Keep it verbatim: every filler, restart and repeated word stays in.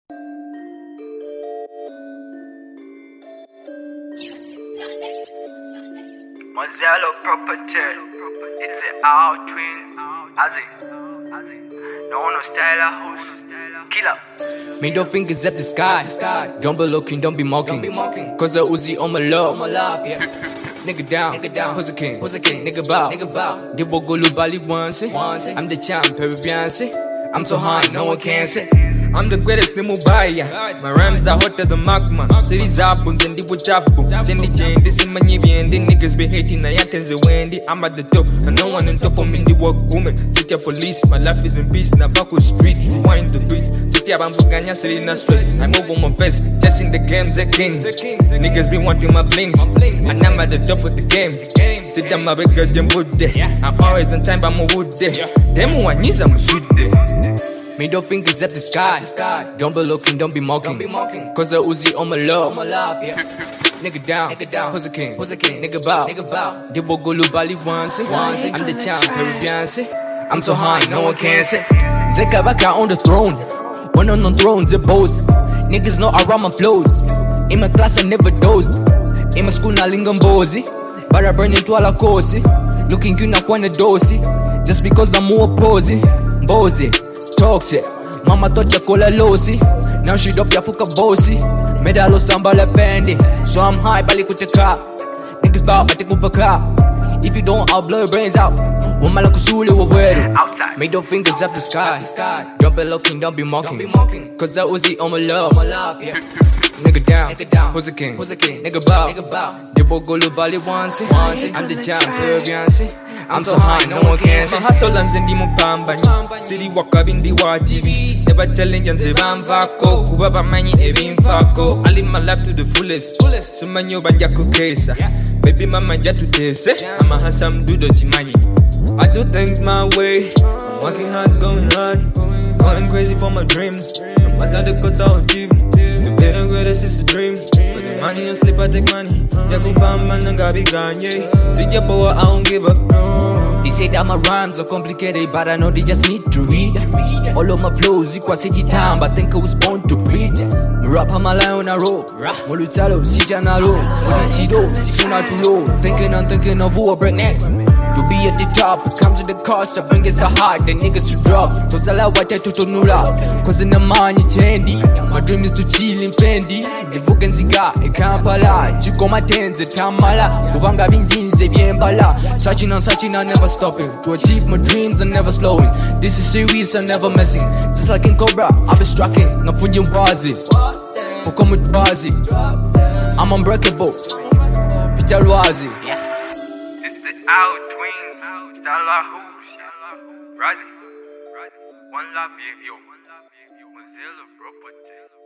Mazzello property, it's a out twins, as it, no one no style house, killer. Middle fingers at the sky, don't be looking, don't be mocking, cause I Uzi on my love, nigga down, nigga down, who's a king, who's a king, nigga bow, nigga bow, give a go bali once, I'm the champ, every Beyonce, I'm so high, no one can say. I'm the greatest in Mumbai. My rhymes are hotter than magma. Cities happens and they would chapu. Jenny Jane, this is my nibby and the niggas be hating. I attend the Wendy. I'm at the top, and no one on top of me. The work woman. City police, my life is in peace. Navaco street, rewind the beat. City Bambuganya, city no stress. I move on my best, testing the games, the king. Niggas be wanting my blings, and I'm at the top of the game. Sit down, my big girl, them wood there. I'm always on time, I'm a wood there. Them one needs, I'm a sweet there. Middle fingers at the sky. Don't be looking, don't be mocking. Cause I Uzi on my love. Nigga down, nigga down. Who's a king? Who's a king? Nigga bow, nigga bow. Dibbo gulu bali once. I'm the champ, every Beyonce. I'm so high, no one can say. Zeka Baka on the throne. One on the throne, the boss. Niggas know I run my flows. In my class, I never dozed. In my school, na lingam bozy. But I burn into all a cozy. Looking you na kwana dosi. Just because I'm more posy. Bozy. Toxic, mama tocha kola losi. Now she dope ya fuka bossy. Medalo samba la pendi. So I'm high bali kuteka. Niggas bout ati kupaka. If you don't, I'll blow your brains out. Wamala kusule waweru. Middle fingers up the sky. Don't be looking, don't be mocking. Cause I Uzi on my love. Nigga down, nigga down. Who's a king? Who's a king? Nigga bow, nigga bow. Dibbo gulu bali once. I'm the champ, Beyonce. I'm so high, no one can say. Hustle and zendi mupamba. City waka bindi wajibi. Never telling yanze bamvako. Kubaba manyi ebimfako. I live my life to the fullest. Sumanyo banja kukesa. Baby mama jatu tese. I'm a handsome dude jimanyi. I do things my way. I'm working hard, going hard. Going crazy for my dreams. No matter the cost I'll achieve. The better greatest is a dream. With money and sleep I take money. Yakubamba nangabi ganye. Sija power I don't give up. They say that my rhymes are complicated, but I know they just need to read. All of my flows equal city time, but I think I was born to preach. Me rap on my line on a roll. Molutalo, sija na roll. Molutido, sifuna to low. Thinking and thinking of who I break next. To be at the top, it comes with the cost. I bring it so hard, the niggas to drop. Cause I like what I to to nula. Cause in the money candy. My dream is to chill in Fendi. The book and cigar, it can't pala. Chico my tens, it tamala. Kubanga bin jeans, it bien bala. Searching and searching, I never stopping. To achieve my dreams, I'm never slowing. This is serious, I'm never messing. Just like in Cobra, I've been striking. Nafunye wazi. For come with wazi. I'm unbreakable. Picha wazi. It's the out twins, Stella Who's, Rising, One Love, yo, Mazzello property.